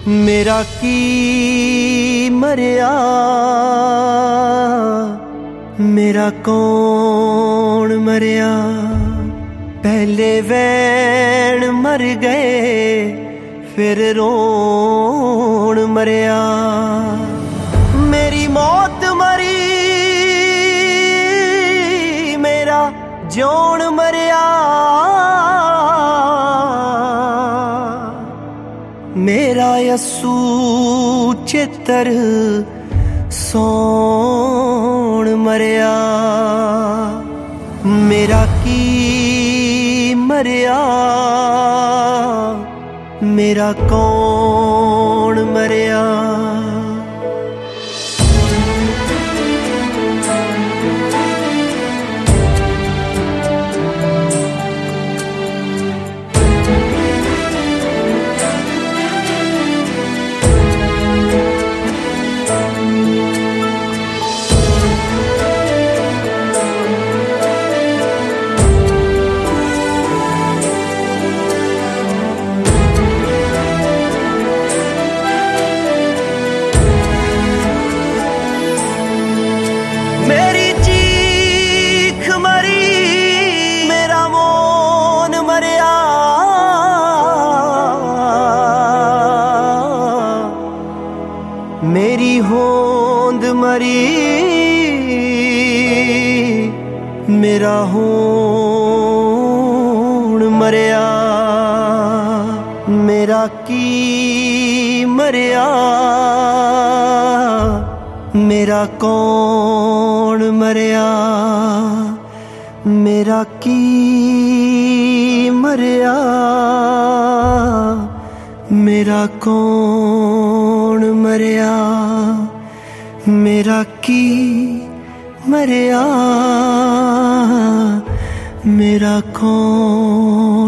मेरा की मरिया, मेरा कौन मरिया। पहले वैन मर गए फिर रोन मरिया। मेरी मौत मरी मेरा जौन मरिया। मेरा यसू चित्र सोन मरिया। मेरा की मरिया, मेरा कौन मरिया। मेरी चीख मरी मेरा मौन मरिया। मेरी होंद मरी मेरा होन मरिया। मेरा की मरिया, मेरा कौन मरिया। मेरा की मरिया, मेरा कौन मरिया। मेरा की मरिया, मेरा कौन